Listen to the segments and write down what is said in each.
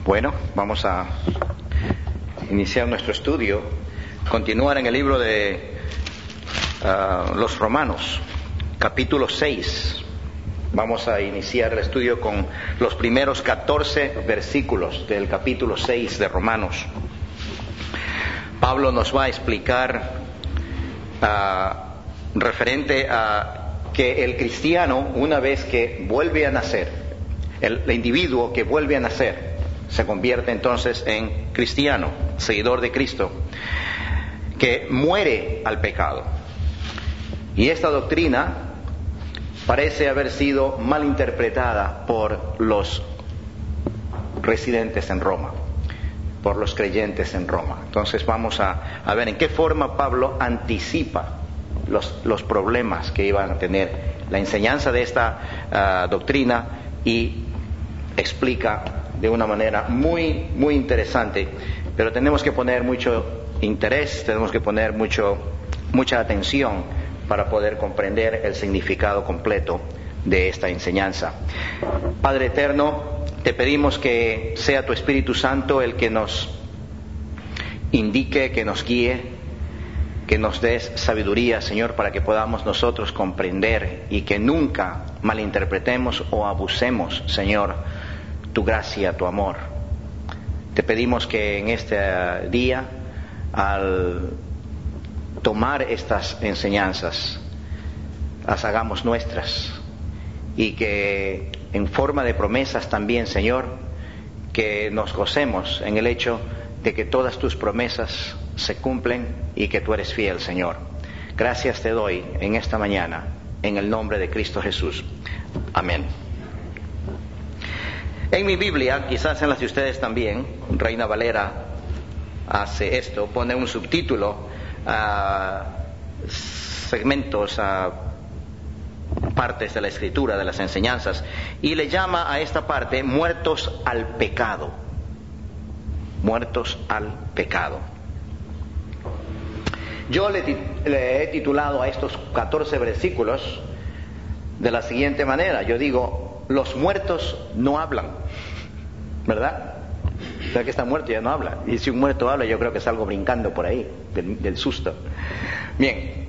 Bueno, vamos a iniciar nuestro estudio, continuar en el libro de los Romanos, capítulo 6. Vamos a iniciar el estudio con los primeros 14 versículos del capítulo 6 de Romanos. Pablo nos va a explicar referente a que el cristiano, una vez que vuelve a nacer, el individuo que vuelve a nacer, se convierte entonces en cristiano, seguidor de Cristo, que muere al pecado. Y esta doctrina parece haber sido mal interpretada por los residentes en Roma, por los creyentes en Roma. Entonces vamos a ver en qué forma Pablo anticipa los problemas que iban a tener la enseñanza de esta doctrina, y explica de una manera muy interesante. Pero tenemos que poner mucho interés, tenemos que poner mucha atención para poder comprender el significado completo de esta enseñanza. Padre eterno, te pedimos que sea tu Espíritu Santo el que nos indique, que nos guíe, que nos des sabiduría, Señor, para que podamos nosotros comprender y que nunca malinterpretemos o abusemos, Señor, tu gracia, tu amor. Te pedimos que en este día, al tomar estas enseñanzas, las hagamos nuestras, y que en forma de promesas también, Señor, que nos gocemos en el hecho de que todas tus promesas se cumplen y que tú eres fiel, Señor. Gracias te doy en esta mañana, en el nombre de Cristo Jesús. Amén. En mi Biblia, quizás en las de ustedes también, Reina Valera hace esto, pone un subtítulo a segmentos, a partes de la Escritura, de las enseñanzas, y le llama a esta parte muertos al pecado. Muertos al pecado. Yo le he titulado a estos 14 versículos de la siguiente manera. Yo digo, los muertos no hablan, ¿verdad? Ya que está muerto ya no habla. Y si un muerto habla, yo creo que es algo brincando por ahí, del susto. Bien.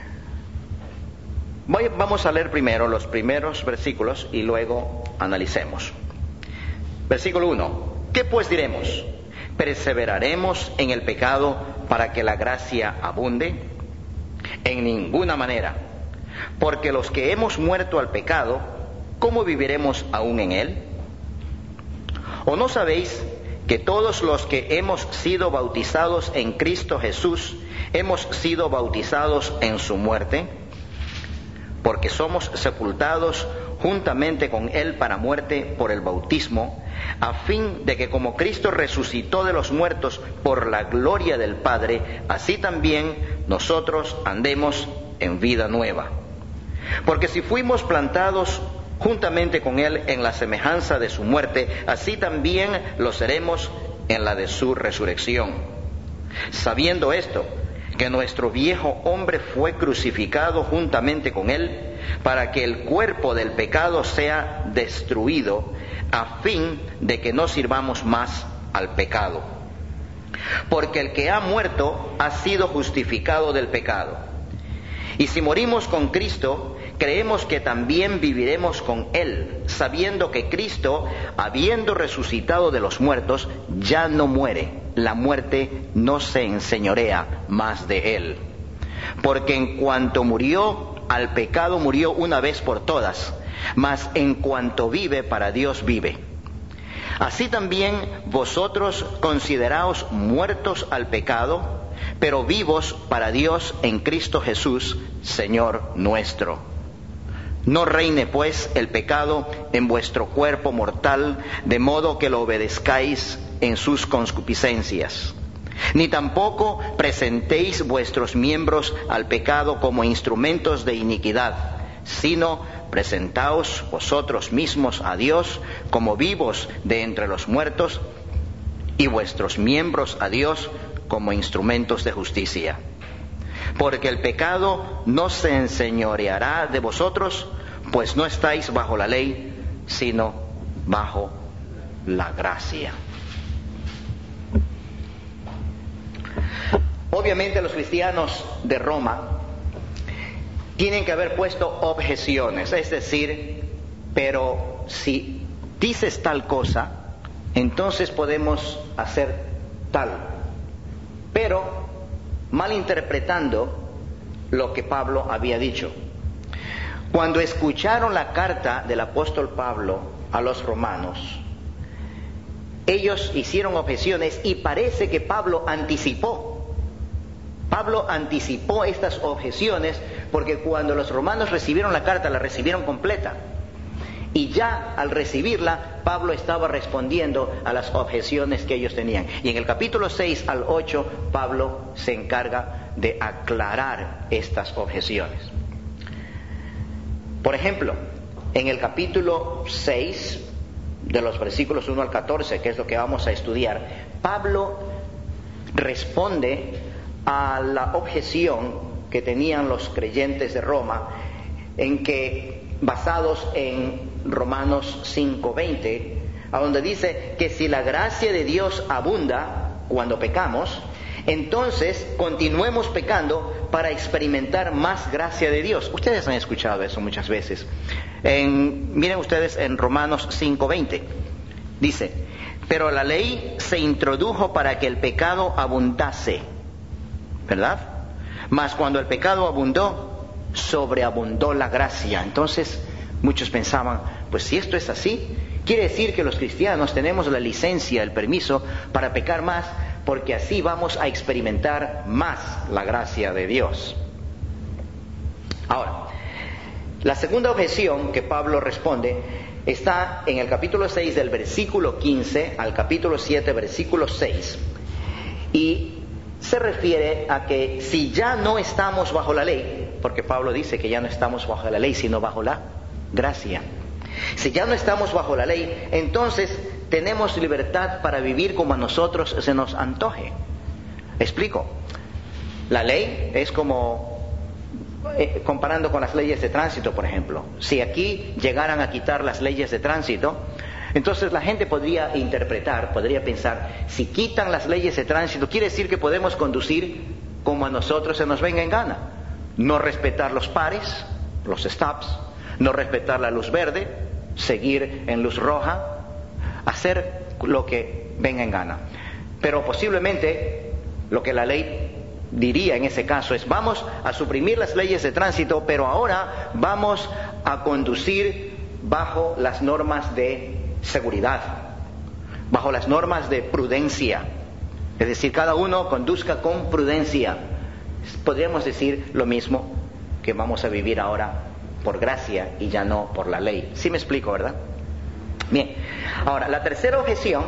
Vamos a leer primero los primeros versículos y luego analicemos. Versículo 1. ¿Qué pues diremos? ¿Perseveraremos en el pecado para que la gracia abunde? En ninguna manera. Porque los que hemos muerto al pecado, ¿cómo viviremos aún en él? ¿O no sabéis que todos los que hemos sido bautizados en Cristo Jesús, hemos sido bautizados en su muerte? Porque somos sepultados juntamente con él para muerte por el bautismo, a fin de que como Cristo resucitó de los muertos por la gloria del Padre, así también nosotros andemos en vida nueva. Porque si fuimos plantados juntamente con él en la semejanza de su muerte, así también lo seremos en la de su resurrección. Sabiendo esto, que nuestro viejo hombre fue crucificado juntamente con él, para que el cuerpo del pecado sea destruido, a fin de que no sirvamos más al pecado. Porque el que ha muerto ha sido justificado del pecado. Y si morimos con Cristo, creemos que también viviremos con él, sabiendo que Cristo, habiendo resucitado de los muertos, ya no muere. La muerte no se enseñorea más de él. Porque en cuanto murió, al pecado murió una vez por todas, mas en cuanto vive, para Dios vive. Así también vosotros consideraos muertos al pecado, pero vivos para Dios en Cristo Jesús, Señor nuestro. No reine pues el pecado en vuestro cuerpo mortal, de modo que lo obedezcáis en sus concupiscencias. Ni tampoco presentéis vuestros miembros al pecado como instrumentos de iniquidad, sino presentaos vosotros mismos a Dios como vivos de entre los muertos, y vuestros miembros a Dios como instrumentos de justicia. Porque el pecado no se enseñoreará de vosotros, pues no estáis bajo la ley, sino bajo la gracia. Obviamente los cristianos de Roma tienen que haber puesto objeciones, es decir, pero si dices tal cosa, entonces podemos hacer tal, pero malinterpretando lo que Pablo había dicho. Cuando escucharon la carta del apóstol Pablo a los romanos, ellos hicieron objeciones y parece que Pablo anticipó estas objeciones, porque cuando los romanos recibieron la carta, la recibieron completa. Y ya al recibirla, Pablo estaba respondiendo a las objeciones que ellos tenían. Y en el capítulo 6 al 8, Pablo se encarga de aclarar estas objeciones. Por ejemplo, en el capítulo 6, de los versículos 1 al 14, que es lo que vamos a estudiar, Pablo responde a la objeción que tenían los creyentes de Roma, en que, basados en Romanos 5:20, a donde dice que si la gracia de Dios abunda cuando pecamos, entonces continuemos pecando para experimentar más gracia de Dios. Ustedes han escuchado eso muchas veces. Miren ustedes en Romanos 5:20, dice: pero la ley se introdujo para que el pecado abundase, ¿verdad? Mas cuando el pecado abundó, sobreabundó la gracia. Entonces muchos pensaban, pues si esto es así, quiere decir que los cristianos tenemos la licencia, el permiso para pecar más, porque así vamos a experimentar más la gracia de Dios. Ahora, la segunda objeción que Pablo responde está en el capítulo 6 del versículo 15 al capítulo 7 versículo 6, y se refiere a que si ya no estamos bajo la ley, porque Pablo dice que ya no estamos bajo la ley sino bajo la gracia, si ya no estamos bajo la ley, entonces tenemos libertad para vivir como a nosotros se nos antoje. Explico. La ley es como, comparando con las leyes de tránsito, por ejemplo. Si aquí llegaran a quitar las leyes de tránsito, entonces la gente podría interpretar, podría pensar, si quitan las leyes de tránsito, quiere decir que podemos conducir como a nosotros se nos venga en gana. No respetar los pares, los stops, no respetar la luz verde, seguir en luz roja, hacer lo que venga en gana. Pero posiblemente lo que la ley diría en ese caso es: vamos a suprimir las leyes de tránsito, pero ahora vamos a conducir bajo las normas de seguridad, bajo las normas de prudencia. Es decir, cada uno conduzca con prudencia. Podríamos decir lo mismo, que vamos a vivir ahora por gracia y ya no por la ley. ¿Sí me explico, verdad? Bien, ahora la tercera objeción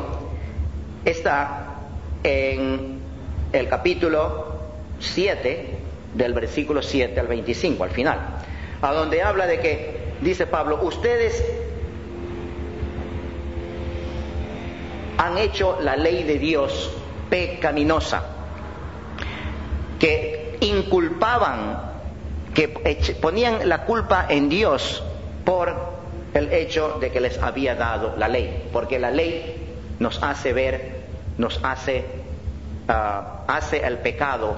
está en el capítulo 7, del versículo 7 al 25, al final, a donde habla de que, dice Pablo, ustedes han hecho la ley de Dios pecaminosa, que inculpaban, que ponían la culpa en Dios por el hecho de que les había dado la ley, porque la ley nos hace ver, nos hace el pecado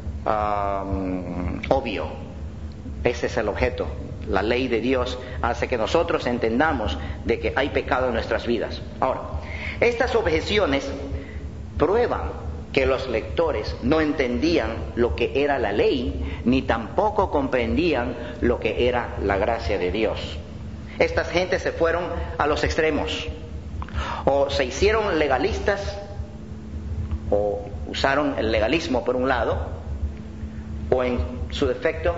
obvio. Ese es el objeto. La ley de Dios hace que nosotros entendamos de que hay pecado en nuestras vidas. Ahora, estas objeciones prueban que los lectores no entendían lo que era la ley, ni tampoco comprendían lo que era la gracia de Dios. Estas gentes se fueron a los extremos, o se hicieron legalistas, o usaron el legalismo por un lado, o en su defecto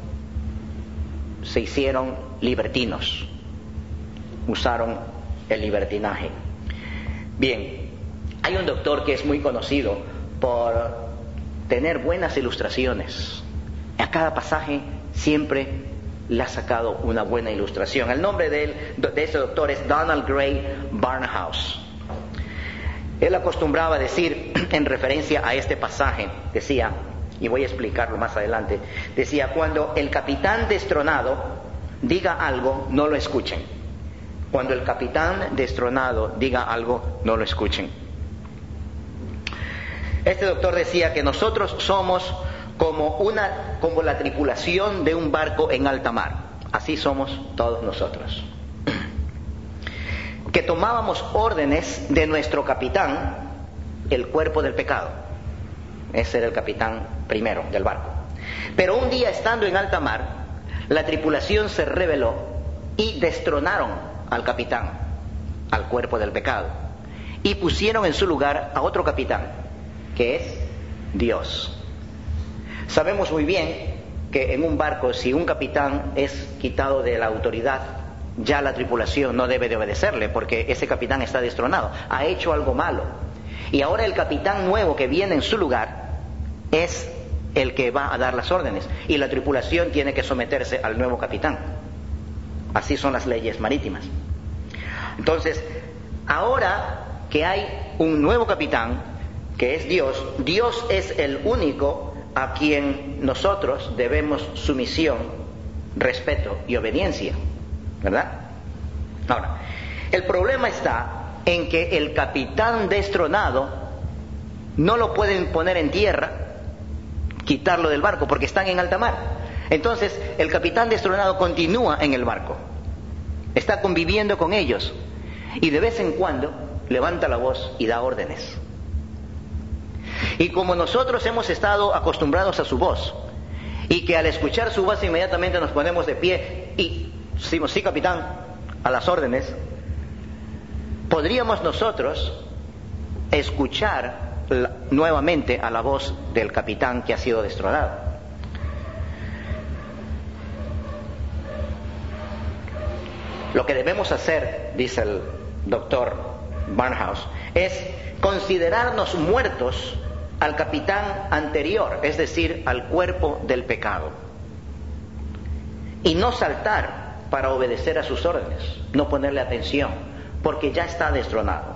se hicieron libertinos, usaron el libertinaje. Bien, hay un doctor que es muy conocido por tener buenas ilustraciones. A cada pasaje siempre le ha sacado una buena ilustración. El nombre de ese doctor es Donald Gray Barnhouse. Él acostumbraba decir, en referencia a este pasaje, decía, y voy a explicarlo más adelante, decía: cuando el capitán destronado diga algo, no lo escuchen. Cuando el capitán destronado diga algo, no lo escuchen. Este doctor decía que nosotros somos como la tripulación de un barco en alta mar. Así somos todos nosotros. Que tomábamos órdenes de nuestro capitán, el cuerpo del pecado. Ese era el capitán primero del barco. Pero un día, estando en alta mar, la tripulación se rebeló y destronaron al capitán, al cuerpo del pecado, y pusieron en su lugar a otro capitán, que es Dios. Sabemos muy bien que en un barco, si un capitán es quitado de la autoridad, ya la tripulación no debe de obedecerle, porque ese capitán está destronado, ha hecho algo malo. Y ahora el capitán nuevo que viene en su lugar es el que va a dar las órdenes, y la tripulación tiene que someterse al nuevo capitán. Así son las leyes marítimas. Entonces, ahora que hay un nuevo capitán, que es Dios, Dios es el único a quien nosotros debemos sumisión, respeto y obediencia, ¿verdad? Ahora, el problema está en que el capitán destronado no lo pueden poner en tierra, quitarlo del barco, porque están en alta mar. Entonces, el capitán destronado continúa en el barco, está conviviendo con ellos, y de vez en cuando levanta la voz y da órdenes. Y como nosotros hemos estado acostumbrados a su voz, y que al escuchar su voz inmediatamente nos ponemos de pie y decimos, sí, capitán, a las órdenes, podríamos nosotros escuchar nuevamente a la voz del capitán que ha sido destronado. Lo que debemos hacer, dice el doctor Barnhouse, es considerarnos muertos al capitán anterior, es decir, al cuerpo del pecado, y no saltar para obedecer a sus órdenes, no ponerle atención, porque ya está destronado.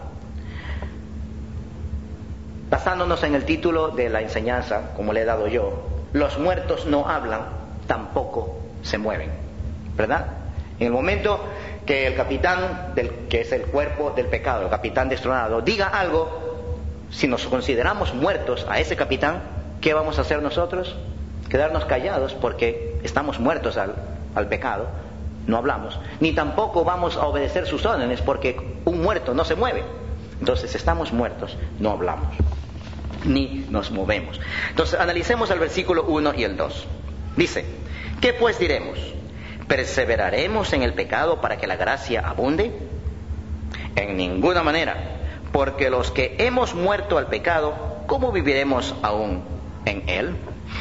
Basándonos en el título de la enseñanza, como le he dado yo, los muertos no hablan, tampoco se mueven, ¿verdad? En el momento que el capitán, que es el cuerpo del pecado, el capitán destronado, diga algo, si nos consideramos muertos a ese capitán, ¿qué vamos a hacer nosotros? Quedarnos callados, porque estamos muertos al pecado, no hablamos, ni tampoco vamos a obedecer sus órdenes, porque un muerto no se mueve. Entonces estamos muertos, no hablamos, ni nos movemos. Entonces analicemos el versículo 1 y el 2. Dice, ¿qué pues diremos? ¿Perseveraremos en el pecado para que la gracia abunde? En ninguna manera, porque los que hemos muerto al pecado, ¿cómo viviremos aún en él?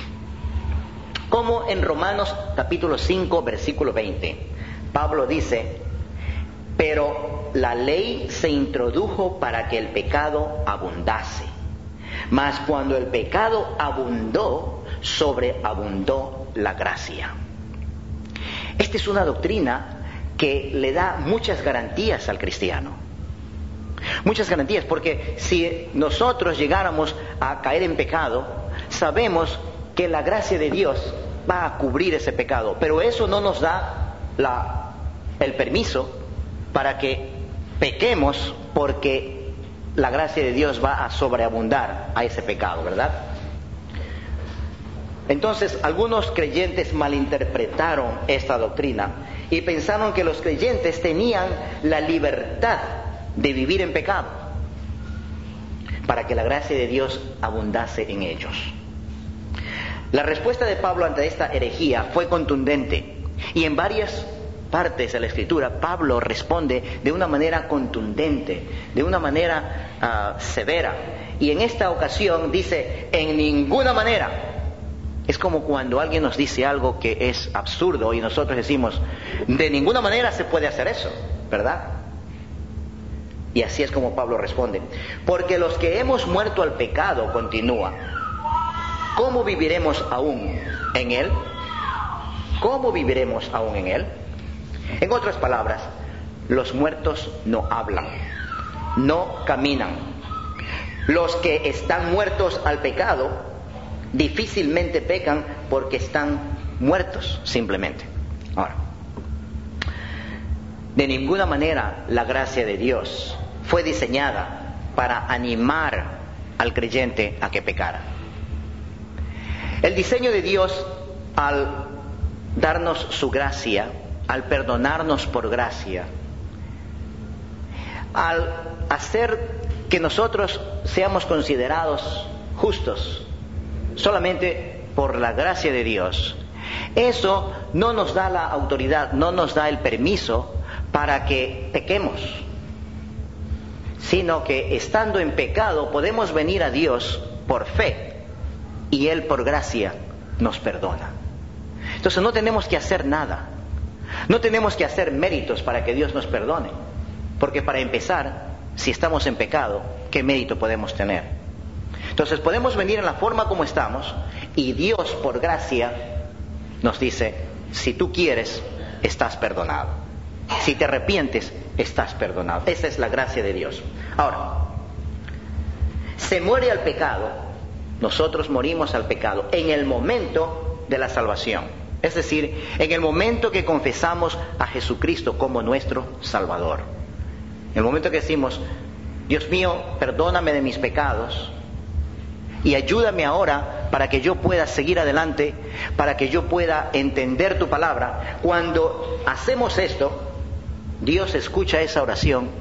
Como en Romanos capítulo 5, versículo 20, Pablo dice, pero la ley se introdujo para que el pecado abundase. Mas cuando el pecado abundó, sobreabundó la gracia. Esta es una doctrina que le da muchas garantías al cristiano. Muchas garantías, porque si nosotros llegáramos a caer en pecado, sabemos que la gracia de Dios va a cubrir ese pecado, pero eso no nos da el permiso para que pequemos, porque la gracia de Dios va a sobreabundar a ese pecado, ¿verdad? Entonces, algunos creyentes malinterpretaron esta doctrina y pensaron que los creyentes tenían la libertad de vivir en pecado para que la gracia de Dios abundase en ellos. La respuesta de Pablo ante esta herejía fue contundente, y en varias partes de la Escritura Pablo responde de una manera contundente, de una manera severa, y en esta ocasión dice, en ninguna manera. Es como cuando alguien nos dice algo que es absurdo y nosotros decimos, de ninguna manera se puede hacer eso, ¿verdad? Y así es como Pablo responde, porque los que hemos muerto al pecado, continúa, ¿cómo viviremos aún en él? ¿Cómo viviremos aún en él? En otras palabras, los muertos no hablan, no caminan. Los que están muertos al pecado difícilmente pecan porque están muertos simplemente. Ahora, De ninguna manera la gracia de Dios fue diseñada para animar al creyente a que pecara. El diseño de Dios, al darnos su gracia, al perdonarnos por gracia, al hacer que nosotros seamos considerados justos solamente por la gracia de Dios, eso no nos da la autoridad, no nos da el permiso para que pequemos, sino que estando en pecado podemos venir a Dios por fe y Él por gracia nos perdona. Entonces no tenemos que hacer nada, no tenemos que hacer méritos para que Dios nos perdone, porque para empezar, si estamos en pecado, ¿qué mérito podemos tener? Entonces podemos venir en la forma como estamos y Dios por gracia nos dice, si tú quieres, estás perdonado. Si te arrepientes, estás perdonado. Esa es la gracia de Dios. Ahora, se muere al pecado, nosotros morimos al pecado en el momento de la salvación. Es decir, en el momento que confesamos a Jesucristo como nuestro Salvador. En el momento que decimos, Dios mío, perdóname de mis pecados y ayúdame ahora para que yo pueda seguir adelante, para que yo pueda entender tu palabra. Cuando hacemos esto, Dios escucha esa oración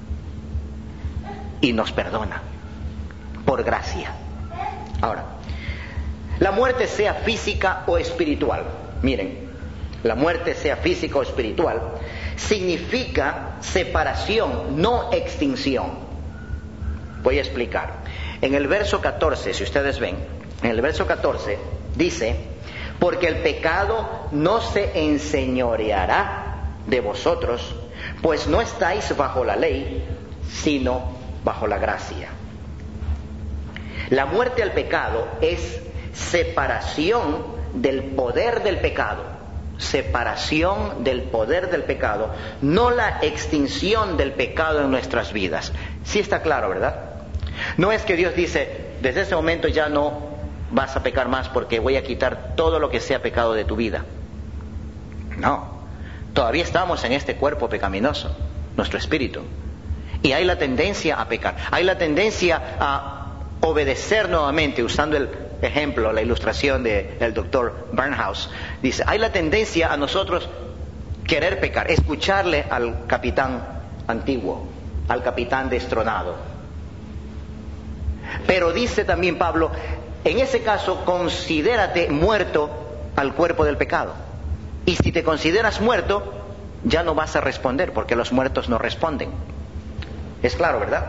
y nos perdona por gracia. Ahora, la muerte sea física o espiritual. Miren, la muerte sea física o espiritual significa separación, no extinción. Voy a explicar. En el verso 14, si ustedes ven, en el verso 14 dice, porque el pecado no se enseñoreará de vosotros, pues no estáis bajo la ley, sino bajo la gracia. La muerte al pecado es separación del poder del pecado, separación del poder del pecado, no la extinción del pecado en nuestras vidas. Sí está claro, ¿verdad? No es que Dios dice, desde ese momento ya no vas a pecar más porque voy a quitar todo lo que sea pecado de tu vida. No, todavía estamos en este cuerpo pecaminoso, nuestro espíritu, y hay la tendencia a pecar, hay la tendencia a obedecer nuevamente, usando el ejemplo, la ilustración del doctor Barnhouse. Dice, hay la tendencia a nosotros querer pecar, escucharle al capitán antiguo, al capitán destronado. Pero dice también Pablo, en ese caso considérate muerto al cuerpo del pecado. Y si te consideras muerto, ya no vas a responder, porque los muertos no responden. Es claro, ¿verdad?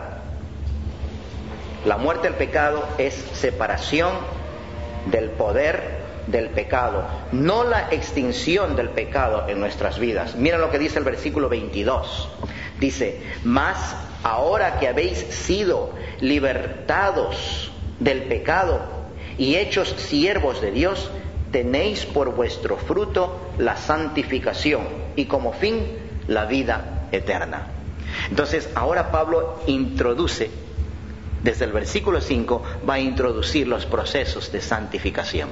La muerte al pecado es separación del poder del pecado, no la extinción del pecado en nuestras vidas. Mira lo que dice el versículo 22. Dice, mas ahora que habéis sido libertados del pecado y hechos siervos de Dios, tenéis por vuestro fruto la santificación y como fin la vida eterna. Entonces ahora Pablo introduce, desde el versículo 5, va a introducir los procesos de santificación.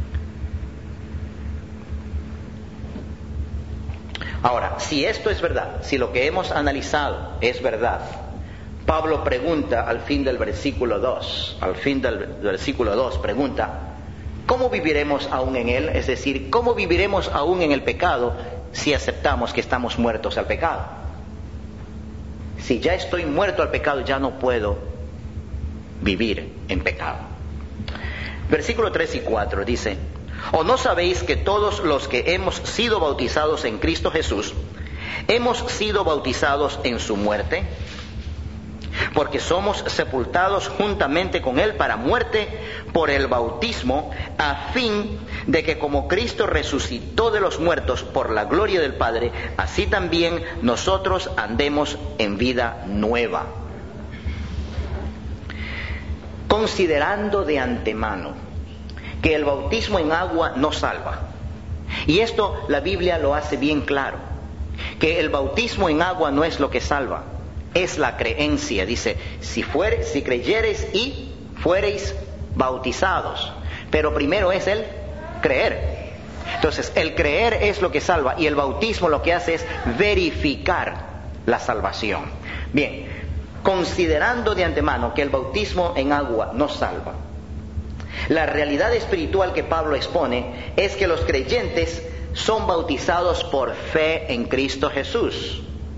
Ahora, si esto es verdad, si lo que hemos analizado es verdad, Pablo pregunta al fin del versículo 2, pregunta, ¿cómo viviremos aún en él? Es decir, ¿cómo viviremos aún en el pecado si aceptamos que estamos muertos al pecado? Si ya estoy muerto al pecado, ya no puedo vivir en pecado. Versículo 3 y 4 dice, ¿o no sabéis que todos los que hemos sido bautizados en Cristo Jesús, hemos sido bautizados en su muerte? Porque somos sepultados juntamente con Él para muerte por el bautismo, a fin de que como Cristo resucitó de los muertos por la gloria del Padre, así también nosotros andemos en vida nueva. Considerando de antemano que el bautismo en agua no salva. Y esto la Biblia lo hace bien claro, que el bautismo en agua no es lo que salva, es la creencia. Dice, si creyereis y fuereis bautizados. Pero primero es el creer. Entonces, el creer es lo que salva y el bautismo lo que hace es verificar la salvación. Bien, considerando de antemano que el bautismo en agua no salva, la realidad espiritual que Pablo expone es que los creyentes son bautizados por fe en Cristo Jesús.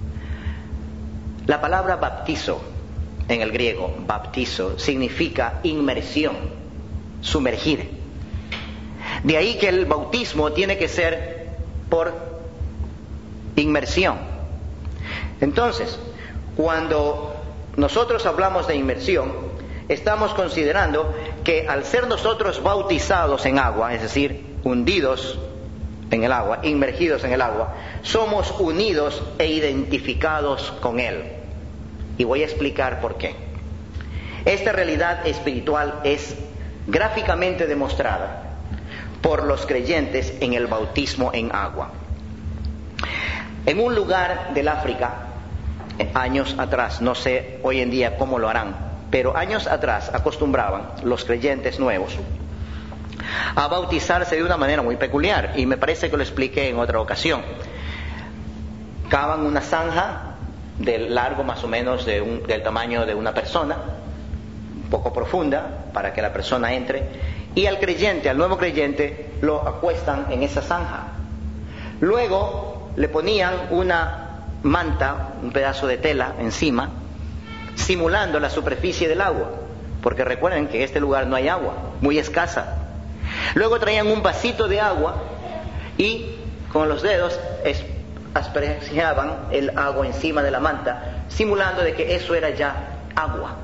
La palabra baptizo, en el griego, baptizo, significa inmersión, sumergir. De ahí que el bautismo tiene que ser por inmersión. Entonces, cuando nosotros hablamos de inmersión, estamos considerando que al ser nosotros bautizados en agua, es decir, hundidos en el agua, inmergidos en el agua, somos unidos e identificados con Él. Y voy a explicar por qué. Esta realidad espiritual es gráficamente demostrada por los creyentes en el bautismo en agua. En un lugar del África, años atrás, no sé hoy en día cómo lo harán, pero años atrás acostumbraban los creyentes nuevos a bautizarse de una manera muy peculiar, y me parece que lo expliqué en otra ocasión. Cavan una zanja del largo más o menos del tamaño de una persona, un poco profunda, para que la persona entre, y al creyente, al nuevo creyente, lo acuestan en esa zanja. Luego le ponían una manta, un pedazo de tela encima, simulando la superficie del agua, porque recuerden que en este lugar no hay agua, muy escasa. Luego traían un vasito de agua y con los dedos aspergeaban el agua encima de la manta, simulando de que eso era ya agua.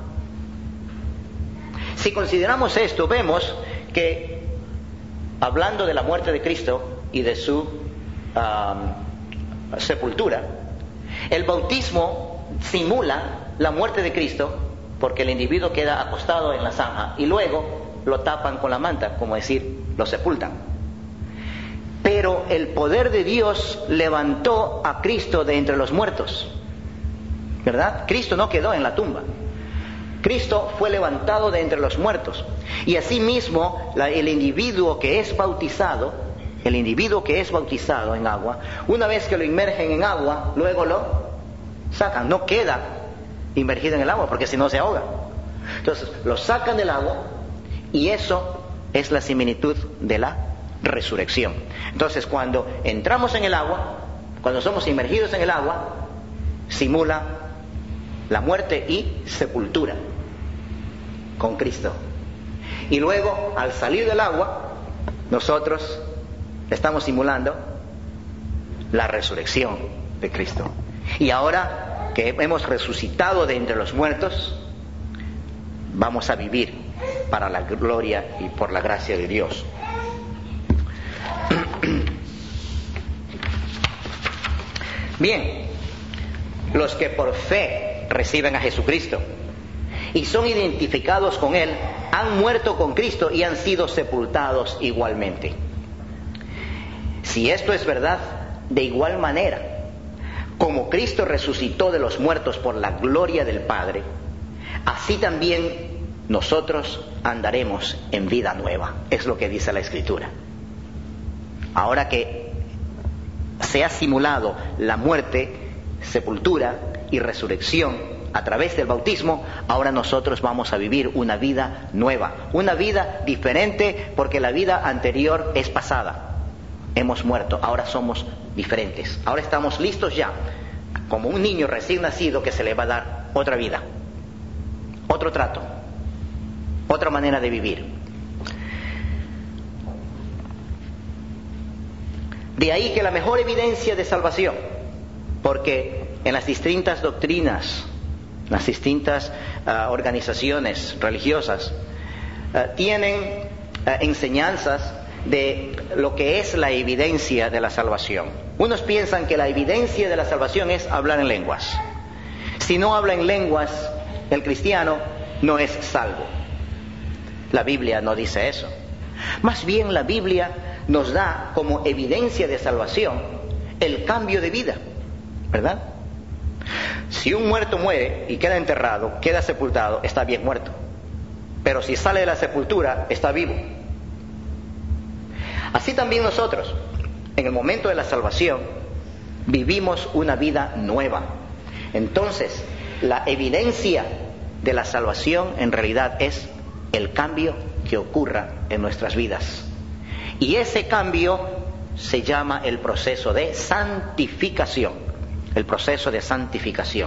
Si consideramos esto, vemos que, hablando de la muerte de Cristo y de su sepultura, el bautismo simula la muerte de Cristo, porque el individuo queda acostado en la zanja y luego lo tapan con la manta, como decir, lo sepultan. Pero el poder de Dios levantó a Cristo de entre los muertos, ¿verdad? Cristo no quedó en la tumba. Cristo fue levantado de entre los muertos. Y asimismo, el individuo que es bautizado en agua, una vez que lo inmergen en agua, luego lo sacan. No queda inmergido en el agua, porque si no se ahoga. Entonces, lo sacan del agua, y eso es la similitud de la resurrección. Entonces, cuando entramos en el agua, cuando somos inmergidos en el agua, simula la muerte y sepultura con Cristo. Y luego, al salir del agua, nosotros estamos simulando la resurrección de Cristo. Y ahora que hemos resucitado de entre los muertos, vamos a vivir para la gloria y por la gracia de Dios. Bien, los que por fe reciben a Jesucristo y son identificados con Él, han muerto con Cristo y han sido sepultados igualmente. Si esto es verdad, de igual manera, como Cristo resucitó de los muertos por la gloria del Padre, así también nosotros andaremos en vida nueva. Es lo que dice la Escritura. Ahora que se ha simulado la muerte, sepultura y resurrección a través del bautismo, ahora nosotros vamos a vivir una vida nueva, una vida diferente, porque la vida anterior es pasada. Hemos muerto, ahora somos diferentes. Ahora estamos listos ya, como un niño recién nacido que se le va a dar otra vida, otro trato, otra manera de vivir. De ahí que la mejor evidencia de salvación, porque en las distintas doctrinas, las distintas organizaciones religiosas tienen enseñanzas de lo que es la evidencia de la salvación. Unos piensan que la evidencia de la salvación es hablar en lenguas. Si no habla en lenguas, el cristiano no es salvo. La Biblia no dice eso. Más bien la Biblia nos da como evidencia de salvación el cambio de vida, ¿verdad? Si un muerto muere y queda enterrado, queda sepultado, está bien muerto. Pero si sale de la sepultura, está vivo. Así también nosotros, en el momento de la salvación, vivimos una vida nueva. Entonces, la evidencia de la salvación en realidad es el cambio que ocurra en nuestras vidas. Y ese cambio se llama el proceso de santificación. El proceso de santificación.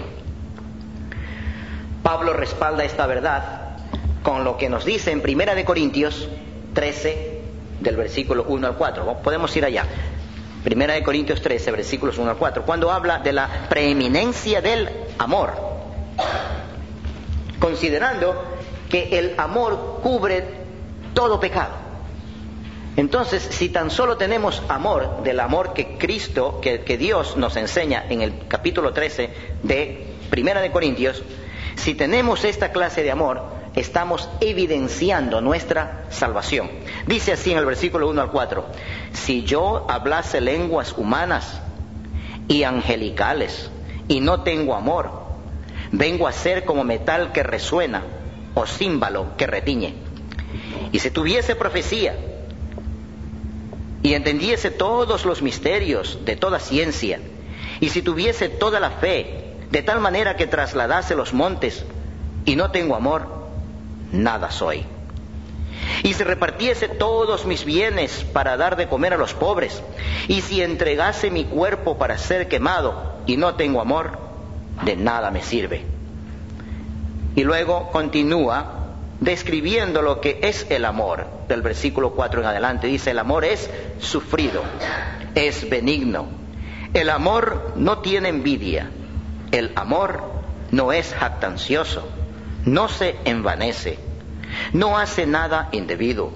Pablo respalda esta verdad con lo que nos dice en 1 Corintios 13, del versículo 1 al 4. Podemos ir allá. 1 Corintios 13, versículos 1 al 4, cuando habla de la preeminencia del amor, considerando que el amor cubre todo pecado. Entonces, si tan solo tenemos amor, del amor que Cristo, que Dios nos enseña en el capítulo 13 de 1 Corintios, si tenemos esta clase de amor, estamos evidenciando nuestra salvación. Dice así en el versículo 1 al 4, si yo hablase lenguas humanas y angelicales y no tengo amor, vengo a ser como metal que resuena o címbalo que retiñe. Y si tuviese profecía y entendiese todos los misterios de toda ciencia, y si tuviese toda la fe, de tal manera que trasladase los montes, y no tengo amor, nada soy. Y si repartiese todos mis bienes para dar de comer a los pobres, y si entregase mi cuerpo para ser quemado, y no tengo amor, de nada me sirve. Y luego continúa describiendo lo que es el amor, del versículo 4 en adelante. Dice, el amor es sufrido, es benigno. El amor no tiene envidia. El amor no es jactancioso, no se envanece, no hace nada indebido,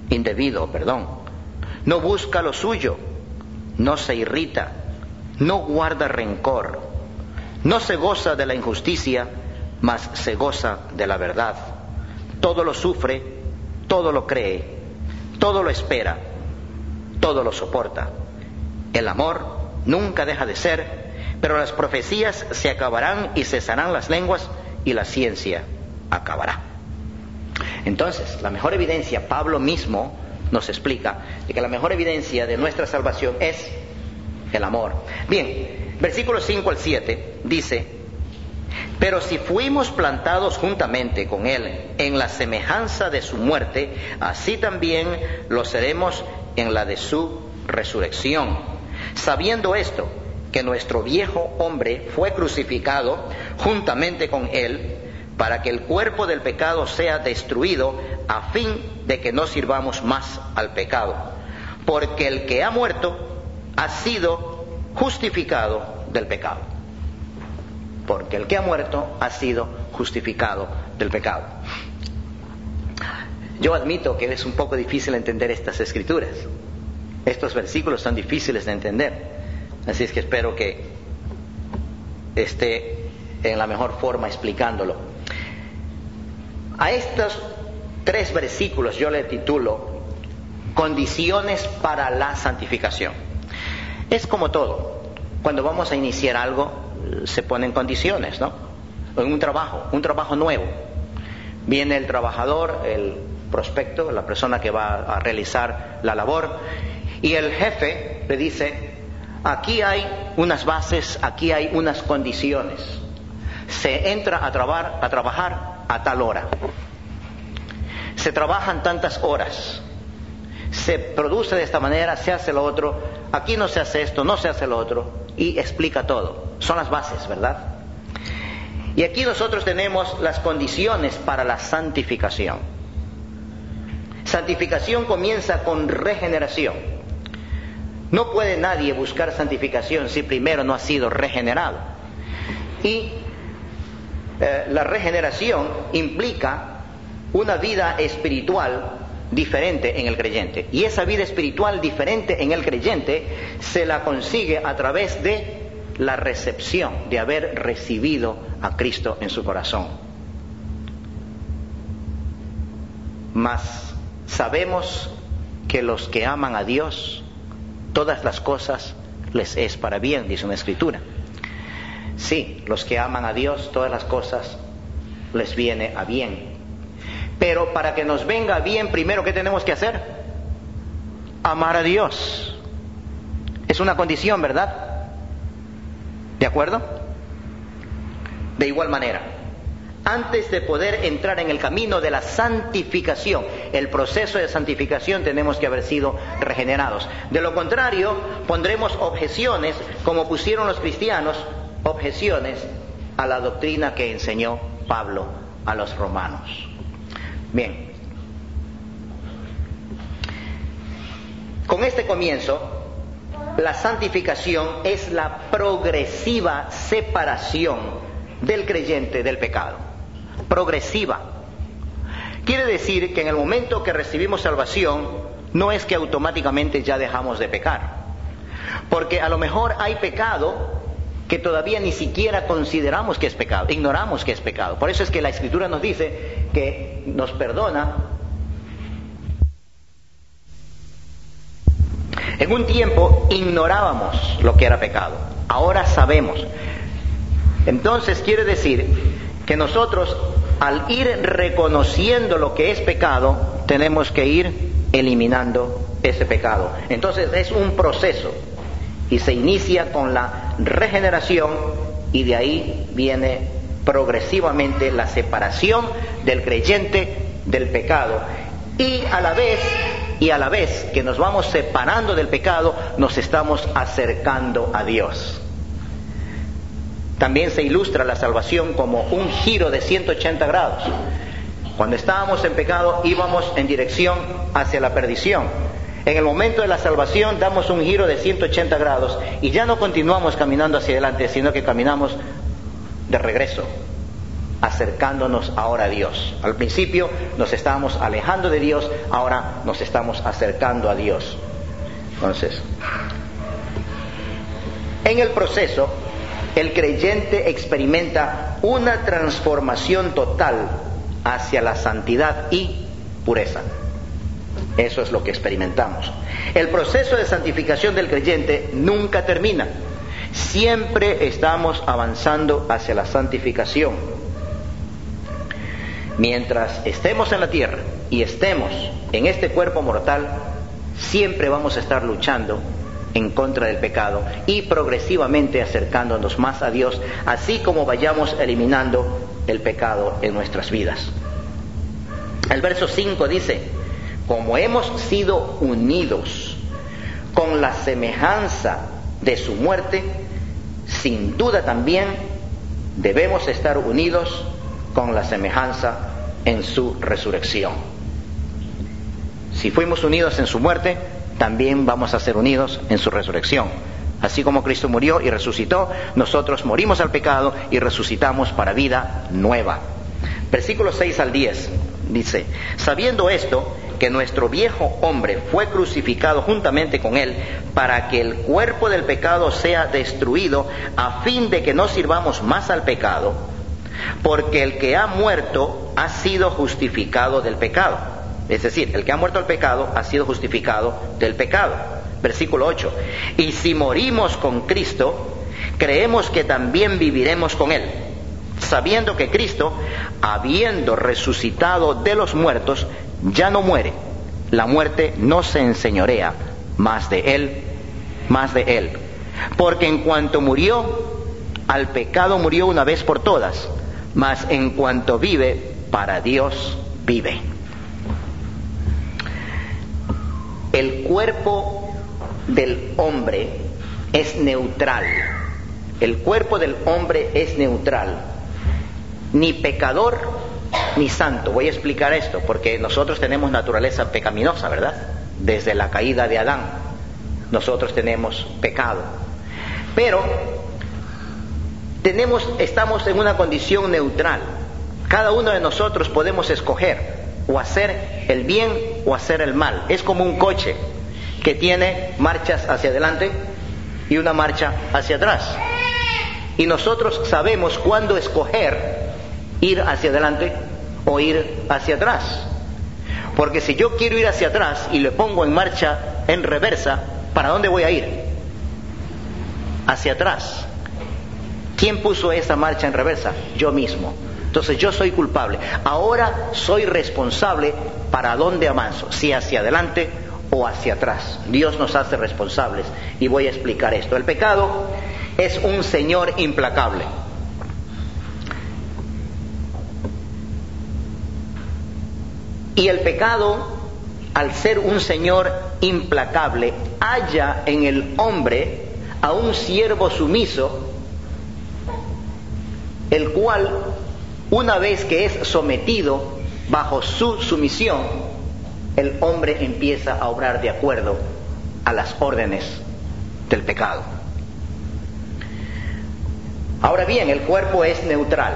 no busca lo suyo, no se irrita, no guarda rencor, no se goza de la injusticia, mas se goza de la verdad. Todo lo sufre, todo lo cree, todo lo espera, todo lo soporta. El amor nunca deja de ser, pero las profecías se acabarán y cesarán las lenguas y la ciencia acabará. Entonces, la mejor evidencia, Pablo mismo nos explica de que la mejor evidencia de nuestra salvación es el amor. Bien, versículos 5 al 7 dice, pero si fuimos plantados juntamente con Él en la semejanza de su muerte, así también lo seremos en la de su resurrección. Sabiendo esto, que nuestro viejo hombre fue crucificado juntamente con Él, para que el cuerpo del pecado sea destruido, a fin de que no sirvamos más al pecado. Porque el que ha muerto ha sido justificado del pecado. Porque el que ha muerto ha sido justificado del pecado. Yo admito que es un poco difícil entender estas escrituras. Estos versículos son difíciles de entender. Así es que espero que esté en la mejor forma explicándolo. A estos 3 versículos yo le titulo condiciones para la santificación. Es como todo. Cuando vamos a iniciar algo, se ponen condiciones, ¿no? En un trabajo nuevo. Viene el trabajador, el prospecto, la persona que va a realizar la labor, y el jefe le dice, aquí hay unas bases, aquí hay unas condiciones. Se entra a trabajar a tal hora. Se trabajan tantas horas. Se produce de esta manera, se hace lo otro. Aquí no se hace esto, no se hace lo otro. Y explica todo. Son las bases, ¿verdad? Y aquí nosotros tenemos las condiciones para la santificación. Santificación comienza con regeneración. No puede nadie buscar santificación si primero no ha sido regenerado. Y la regeneración implica una vida espiritual diferente en el creyente. Y esa vida espiritual diferente en el creyente se la consigue a través de la recepción, de haber recibido a Cristo en su corazón. Mas sabemos que los que aman a Dios, todas las cosas les es para bien, dice una escritura. Sí, los que aman a Dios, todas las cosas les viene a bien. Pero para que nos venga bien, primero, ¿qué tenemos que hacer? amar a Dios. Es una condición, ¿verdad? ¿De acuerdo? De igual manera, antes de poder entrar en el camino de la santificación, el proceso de santificación, tenemos que haber sido regenerados. De lo contrario, pondremos objeciones, como pusieron los cristianos, objeciones a la doctrina que enseñó Pablo a los romanos. Bien. Con este comienzo, la santificación es la progresiva separación del creyente del pecado. Progresiva. Quiere decir que en el momento que recibimos salvación, no es que automáticamente ya dejamos de pecar. Porque a lo mejor hay pecado que todavía ni siquiera consideramos que es pecado, ignoramos que es pecado. Por eso es que la Escritura nos dice que nos perdona. En un tiempo ignorábamos lo que era pecado, ahora sabemos. Entonces quiere decir que nosotros, al ir reconociendo lo que es pecado, tenemos que ir eliminando ese pecado. Entonces es un proceso y se inicia con la regeneración y de ahí viene progresivamente la separación del creyente del pecado. Y a la vez que nos vamos separando del pecado, nos estamos acercando a Dios. También se ilustra la salvación como un giro de 180 grados. Cuando estábamos en pecado íbamos en dirección hacia la perdición. En el momento de la salvación damos un giro de 180 grados y ya no continuamos caminando hacia adelante, sino que caminamos de regreso, acercándonos ahora a Dios. Al principio nos estábamos alejando de Dios, ahora nos estamos acercando a Dios. Entonces, en el proceso, el creyente experimenta una transformación total hacia la santidad y pureza. Eso es lo que experimentamos. El proceso de santificación del creyente nunca termina. Siempre estamos avanzando hacia la santificación. Mientras estemos en la tierra y estemos en este cuerpo mortal, siempre vamos a estar luchando en contra del pecado y progresivamente acercándonos más a Dios, así como vayamos eliminando el pecado en nuestras vidas. El verso 5 dice: como hemos sido unidos con la semejanza de su muerte, sin duda también debemos estar unidos con la semejanza en su resurrección. Si fuimos unidos en su muerte, también vamos a ser unidos en su resurrección. Así como Cristo murió y resucitó, nosotros morimos al pecado y resucitamos para vida nueva. Versículos 6 al 10 dice: sabiendo esto, que nuestro viejo hombre fue crucificado juntamente con él, para que el cuerpo del pecado sea destruido, a fin de que no sirvamos más al pecado, porque el que ha muerto ha sido justificado del pecado. Es decir, el que ha muerto al pecado ha sido justificado del pecado. Versículo 8: y si morimos con Cristo, creemos que también viviremos con él, sabiendo que Cristo, habiendo resucitado de los muertos, ya no muere. La muerte no se enseñorea más de él. Porque en cuanto murió, al pecado murió una vez por todas, mas en cuanto vive, para Dios vive. El cuerpo del hombre es neutral. El cuerpo del hombre es neutral. Ni pecador ni santo. Voy a explicar esto porque nosotros tenemos naturaleza pecaminosa, ¿verdad? Desde la caída de Adán nosotros tenemos pecado. Pero estamos en una condición neutral. Cada uno de nosotros podemos escoger o hacer el bien o hacer el mal. Es como un coche que tiene marchas hacia adelante y una marcha hacia atrás. Y nosotros sabemos cuándo escoger ir hacia adelante o ir hacia atrás. Porque si yo quiero ir hacia atrás y le pongo en marcha en reversa, ¿para dónde voy a ir? Hacia atrás. ¿Quién puso esa marcha en reversa? Yo mismo. Entonces yo soy culpable. Ahora soy responsable para dónde avanzo, si hacia adelante o hacia atrás. Dios nos hace responsables y voy a explicar esto. El pecado es un señor implacable. Y el pecado, al ser un señor implacable, halla en el hombre a un siervo sumiso, el cual, una vez que es sometido bajo su sumisión, el hombre empieza a obrar de acuerdo a las órdenes del pecado. Ahora bien, el cuerpo es neutral.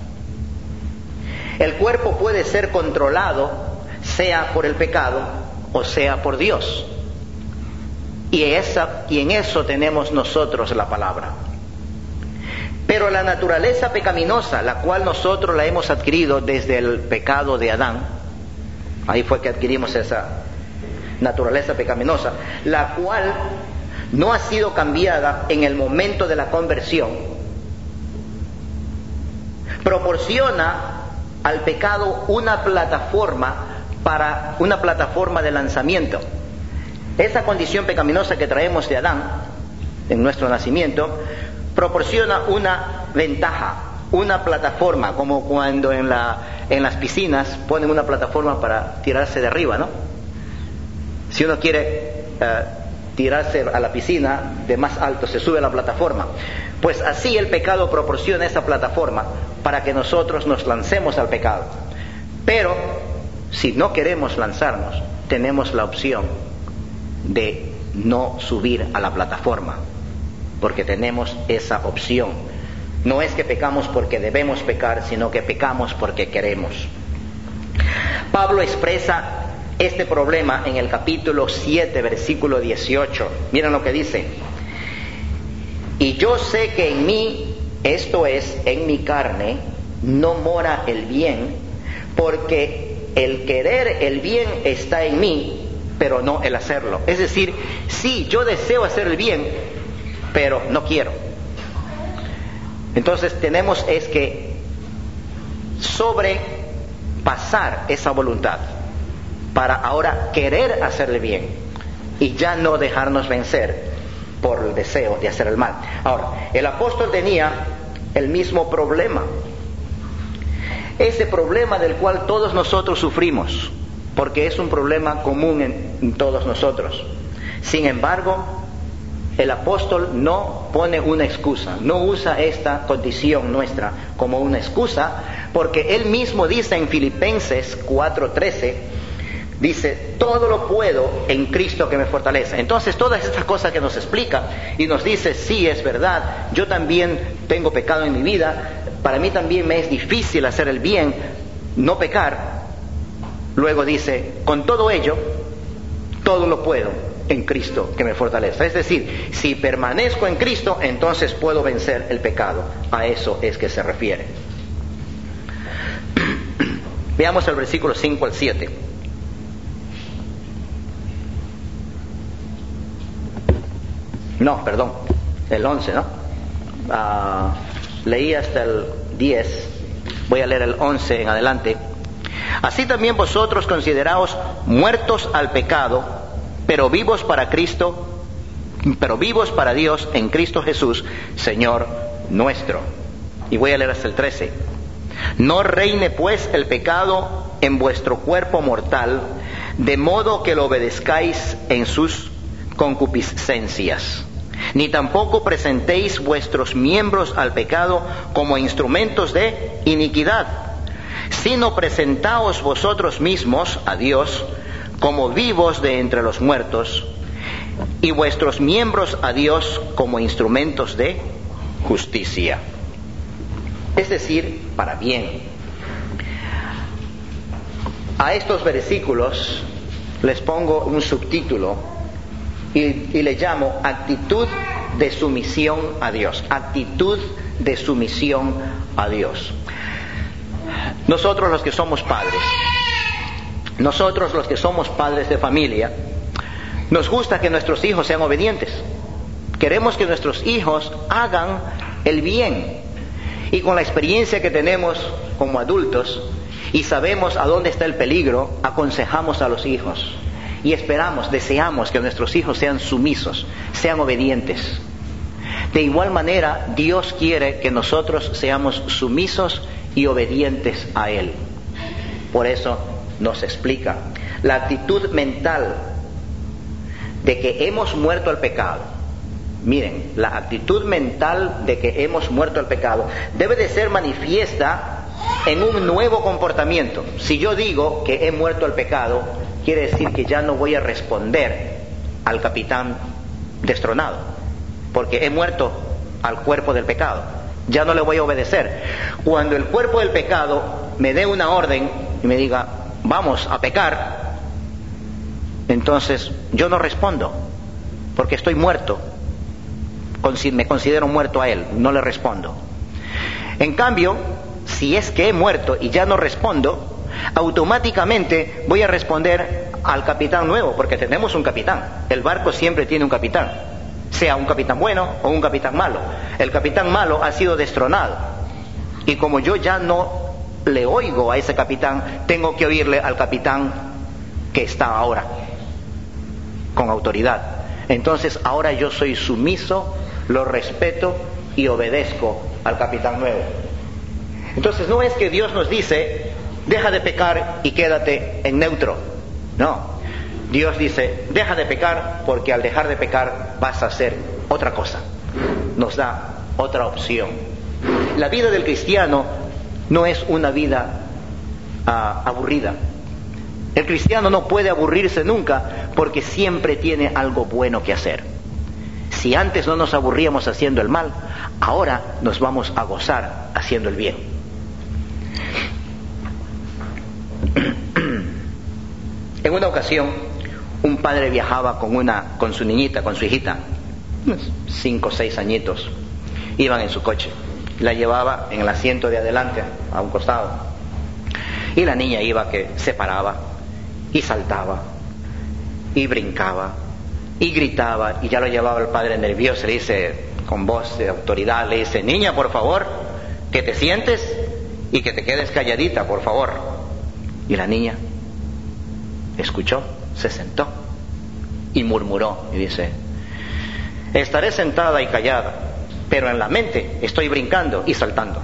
El cuerpo puede ser controlado, sea por el pecado o sea por Dios. Y en eso tenemos nosotros la palabra. Pero la naturaleza pecaminosa, la cual nosotros la hemos adquirido desde el pecado de Adán, ahí fue que adquirimos esa naturaleza pecaminosa, la cual no ha sido cambiada en el momento de la conversión, proporciona al pecado una plataforma de lanzamiento. Esa condición pecaminosa que traemos de Adán en nuestro nacimiento proporciona una ventaja, una plataforma, como cuando en las piscinas ponen una plataforma para tirarse de arriba, ¿no? Si uno quiere tirarse a la piscina de más alto, se sube a la plataforma. Pues así el pecado proporciona esa plataforma para que nosotros nos lancemos al pecado. Pero si no queremos lanzarnos, tenemos la opción de no subir a la plataforma, porque tenemos esa opción. No es que pecamos porque debemos pecar, sino que pecamos porque queremos. Pablo expresa este problema en el capítulo 7, versículo 18. Miren lo que dice: y yo sé que en mí, esto es, en mi carne, no mora el bien, porque el querer el bien está en mí, pero no el hacerlo. Es decir, sí, yo deseo hacer el bien, pero no quiero. Entonces tenemos es que sobrepasar esa voluntad para ahora querer hacer el bien y ya no dejarnos vencer por el deseo de hacer el mal. Ahora, el apóstol tenía el mismo problema, ese problema del cual todos nosotros sufrimos, porque es un problema común en todos nosotros. Sin embargo, el apóstol no pone una excusa, no usa esta condición nuestra como una excusa, porque él mismo dice en Filipenses 4:13, dice: todo lo puedo en Cristo que me fortalece. Entonces todas estas cosas que nos explica y nos dice: sí, es verdad, yo también tengo pecado en mi vida, para mí también me es difícil hacer el bien, no pecar. Luego dice: con todo ello, todo lo puedo en Cristo que me fortalece. Es decir, si permanezco en Cristo, entonces puedo vencer el pecado. A eso es que se refiere. Veamos el versículo 5 al 7. No, perdón, el 11, ¿no? Leí hasta el 10, voy a leer el 11 en adelante. Así también vosotros consideraos muertos al pecado, pero vivos para Cristo, pero vivos para Dios en Cristo Jesús, Señor nuestro. Y voy a leer hasta el 13. No reine pues el pecado en vuestro cuerpo mortal, de modo que lo obedezcáis en sus concupiscencias. Ni tampoco presentéis vuestros miembros al pecado como instrumentos de iniquidad, sino presentaos vosotros mismos a Dios como vivos de entre los muertos, y vuestros miembros a Dios como instrumentos de justicia. Es decir, para bien. A estos versículos les pongo un subtítulo y le llamo actitud de sumisión a Dios. Actitud de sumisión a Dios. Nosotros los que somos padres, nosotros los que somos padres de familia, nos gusta que nuestros hijos sean obedientes. Queremos que nuestros hijos hagan el bien. Y con la experiencia que tenemos como adultos y sabemos a dónde está el peligro, aconsejamos a los hijos y esperamos, deseamos que nuestros hijos sean sumisos, sean obedientes. De igual manera, Dios quiere que nosotros seamos sumisos y obedientes a Él. Por eso nos explica la actitud mental de que hemos muerto al pecado. Miren, la actitud mental de que hemos muerto al pecado debe de ser manifiesta en un nuevo comportamiento. Si yo digo que he muerto al pecado, quiere decir que ya no voy a responder al capitán destronado, porque he muerto al cuerpo del pecado. Ya no le voy a obedecer. Cuando el cuerpo del pecado me dé una orden y me diga, vamos a pecar, entonces yo no respondo, porque estoy muerto. Me considero muerto a él, no le respondo. En cambio, si es que he muerto y ya no respondo, automáticamente voy a responder al capitán nuevo, porque tenemos un capitán. El barco siempre tiene un capitán, sea un capitán bueno o un capitán malo. El capitán malo ha sido destronado, y como yo ya no le oigo a ese capitán, tengo que oírle al capitán que está ahora, con autoridad. Entonces ahora yo soy sumiso, lo respeto y obedezco al capitán nuevo. Entonces no es que Dios nos dice, deja de pecar y quédate en neutro. No, Dios dice, deja de pecar, porque al dejar de pecar vas a hacer otra cosa. Nos da otra opción. La vida del cristiano no es una vida aburrida. El cristiano no puede aburrirse nunca, porque siempre tiene algo bueno que hacer. Si antes no nos aburríamos haciendo el mal, ahora nos vamos a gozar haciendo el bien. En una ocasión, un padre viajaba con su niñita, con su hijita, unos 5 o 6 añitos. Iban en su coche, la llevaba en el asiento de adelante, a un costado, y la niña iba que se paraba y saltaba y brincaba y gritaba, y ya lo llevaba el padre nervioso. Le dice con voz de autoridad, le dice, niña, por favor, que te sientes y que te quedes calladita, por favor. Y la niña escuchó, se sentó y murmuró y dice, estaré sentada y callada, pero en la mente estoy brincando y saltando.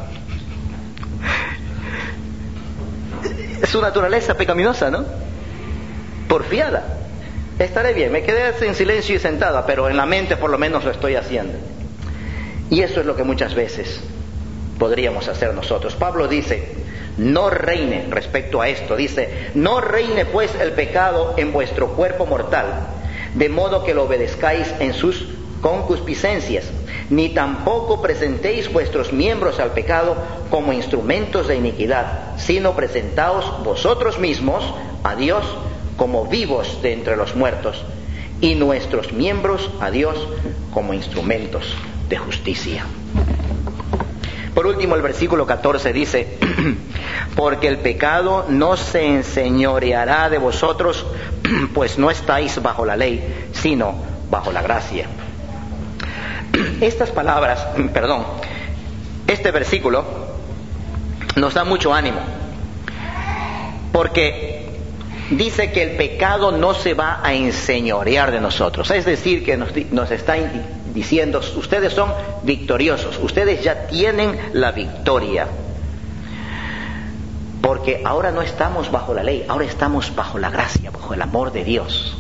Es su naturaleza pecaminosa, ¿no? Porfiada. Estaré bien, me quedé en silencio y sentada, pero en la mente por lo menos lo estoy haciendo. Y eso es lo que muchas veces podríamos hacer nosotros. Pablo dice, no reine respecto a esto, dice, no reine pues el pecado en vuestro cuerpo mortal, de modo que lo obedezcáis en sus concupiscencias, ni tampoco presentéis vuestros miembros al pecado como instrumentos de iniquidad, sino presentaos vosotros mismos a Dios como vivos de entre los muertos, y nuestros miembros a Dios como instrumentos de justicia. Por último, el versículo 14 dice, porque el pecado no se enseñoreará de vosotros, pues no estáis bajo la ley, sino bajo la gracia. Estas palabras, este versículo nos da mucho ánimo, porque dice que el pecado no se va a enseñorear de nosotros. Es decir, que nos está diciendo, ustedes son victoriosos, ustedes ya tienen la victoria. Porque ahora no estamos bajo la ley, ahora estamos bajo la gracia, bajo el amor de Dios.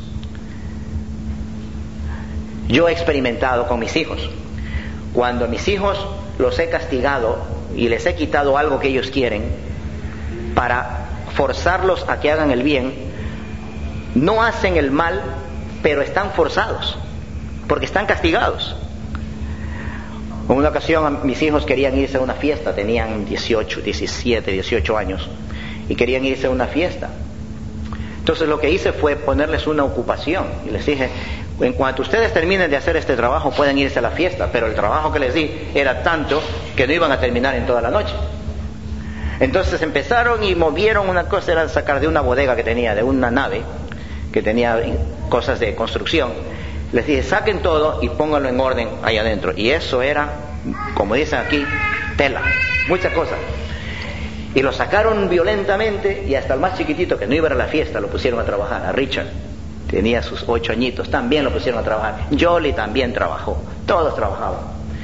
Yo he experimentado con mis hijos. Cuando a mis hijos los he castigado y les he quitado algo que ellos quieren, para forzarlos a que hagan el bien, no hacen el mal, pero están forzados, porque están castigados. En una ocasión mis hijos querían irse a una fiesta, tenían 18 años, y querían irse a una fiesta. Entonces lo que hice fue ponerles una ocupación, y les dije, en cuanto ustedes terminen de hacer este trabajo pueden irse a la fiesta, pero el trabajo que les di era tanto que no iban a terminar en toda la noche. Entonces empezaron y movieron una cosa, era sacar de una bodega que tenía, de una nave que tenía cosas de construcción. Les dije, saquen todo y pónganlo en orden ahí adentro. Y eso era, como dicen aquí, tela, muchas cosas. Y lo sacaron violentamente, y hasta el más chiquitito que no iba a la fiesta lo pusieron a trabajar, a Richard. tenía sus 8 añitos, también lo pusieron a trabajar. Yoli también trabajó, todos trabajaban.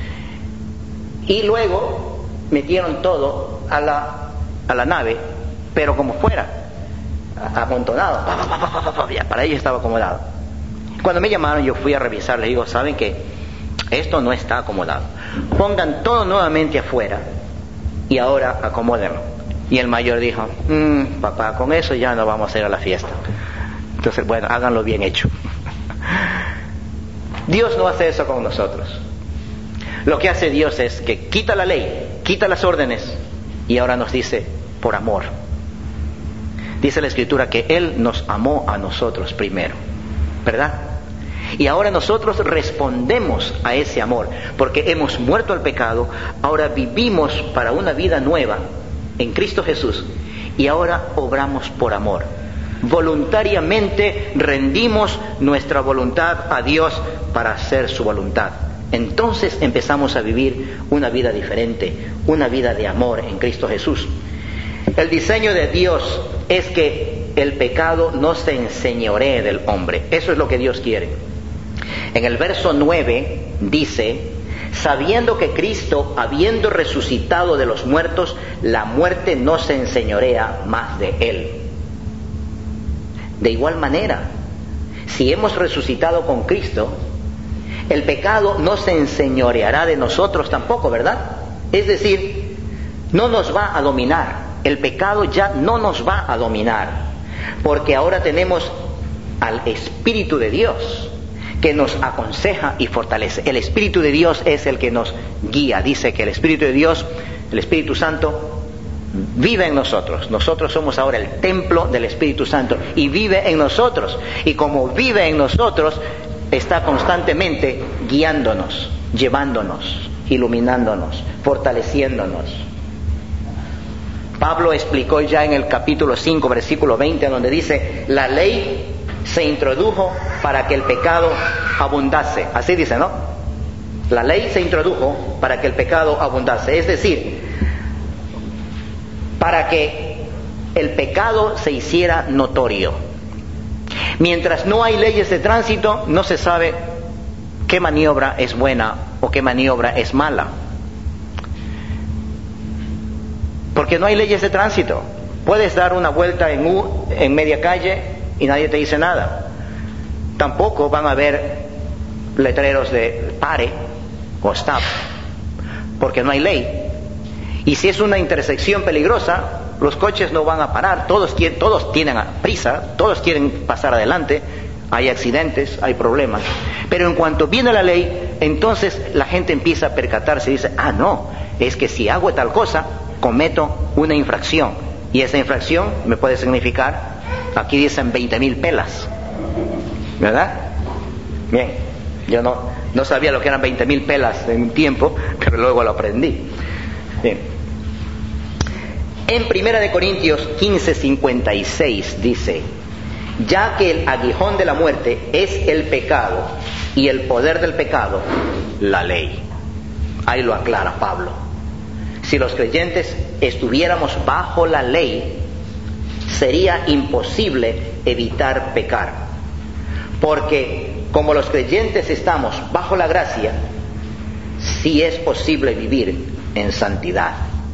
Y luego metieron todo a la nave, pero como fuera, amontonado, para ellos estaba acomodado. Cuando me llamaron, yo fui a revisar, les digo, ¿saben qué? Esto no está acomodado. Pongan todo nuevamente afuera y ahora acomódenlo. Y el mayor dijo, papá, con eso ya no vamos a ir a la fiesta. Entonces, bueno, háganlo bien hecho. Dios no hace eso con nosotros. Lo que hace Dios es que quita la ley, quita las órdenes y ahora nos dice, por amor. Dice la Escritura que Él nos amó a nosotros primero, ¿verdad? Y ahora nosotros respondemos a ese amor, porque hemos muerto al pecado, ahora vivimos para una vida nueva en Cristo Jesús y ahora obramos por amor. Voluntariamente rendimos nuestra voluntad a Dios para hacer su voluntad. Entonces empezamos a vivir una vida diferente, una vida de amor en Cristo Jesús. El diseño de Dios es que el pecado no se enseñoree del hombre. Eso es lo que Dios quiere. En el verso 9 dice, sabiendo que Cristo, habiendo resucitado de los muertos, la muerte no se enseñorea más de Él. De igual manera, si hemos resucitado con Cristo, el pecado no se enseñoreará de nosotros tampoco, ¿verdad? Es decir, no nos va a dominar. El pecado ya no nos va a dominar, porque ahora tenemos al Espíritu de Dios que nos aconseja y fortalece. El Espíritu de Dios es el que nos guía. Dice que el Espíritu de Dios, el Espíritu Santo, vive en nosotros. Nosotros somos ahora el templo del Espíritu Santo y vive en nosotros. Y como vive en nosotros, está constantemente guiándonos, llevándonos, iluminándonos, fortaleciéndonos. Pablo explicó ya en el capítulo 5, versículo 20, donde dice, la ley se introdujo para que el pecado abundase. Así dice, ¿no? La ley se introdujo para que el pecado abundase. Es decir, para que el pecado se hiciera notorio. Mientras no hay leyes de tránsito, no se sabe qué maniobra es buena o qué maniobra es mala. Porque no hay leyes de tránsito. Puedes dar una vuelta en U en media calle y nadie te dice nada. Tampoco van a haber letreros de pare o stop, porque no hay ley. Y si es una intersección peligrosa, los coches no van a parar. Todos tienen prisa, todos quieren pasar adelante. Hay accidentes, hay problemas. Pero en cuanto viene la ley, entonces la gente empieza a percatarse y dice, no, es que si hago tal cosa, cometo una infracción. Y esa infracción me puede significar, aquí dicen 20,000 pelas, ¿verdad? Bien, yo no sabía lo que eran 20,000 pelas en un tiempo, pero luego lo aprendí. Bien. En 1 Corintios 15:56 dice, ya que el aguijón de la muerte es el pecado y el poder del pecado, la ley. Ahí lo aclara Pablo. Si los creyentes estuviéramos bajo la ley, sería imposible evitar pecar. Porque como los creyentes estamos bajo la gracia, sí es posible vivir en santidad.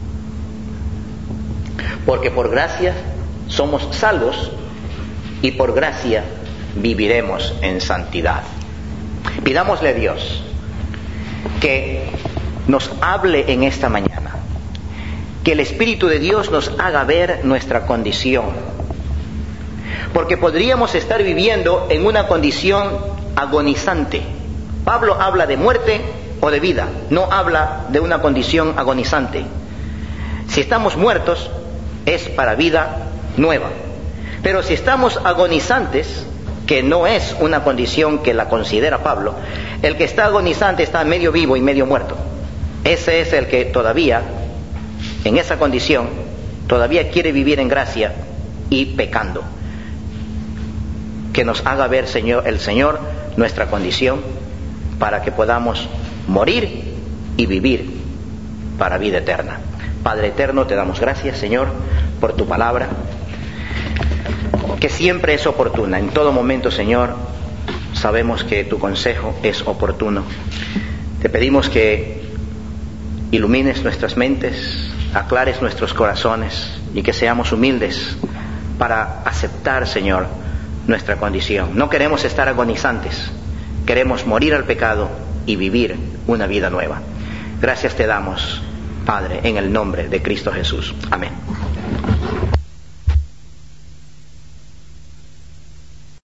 Porque por gracia somos salvos y por gracia viviremos en santidad. Pidámosle a Dios que nos hable en esta mañana. Que el Espíritu de Dios nos haga ver nuestra condición. Porque podríamos estar viviendo en una condición agonizante. Pablo habla de muerte o de vida, no habla de una condición agonizante. Si estamos muertos, es para vida nueva. Pero si estamos agonizantes, que no es una condición que la considera Pablo, el que está agonizante está medio vivo y medio muerto. Ese es el que todavía, en esa condición, todavía quiere vivir en gracia y pecando. Que nos haga ver, el Señor, nuestra condición para que podamos morir y vivir para vida eterna. Padre eterno, te damos gracias, Señor, por tu palabra. que siempre es oportuna. En todo momento, Señor, sabemos que tu consejo es oportuno. Te pedimos que ilumines nuestras mentes, aclares nuestros corazones y que seamos humildes para aceptar, Señor, nuestra condición. No queremos estar agonizantes, queremos morir al pecado y vivir una vida nueva. Gracias te damos, Padre, en el nombre de Cristo Jesús. Amén.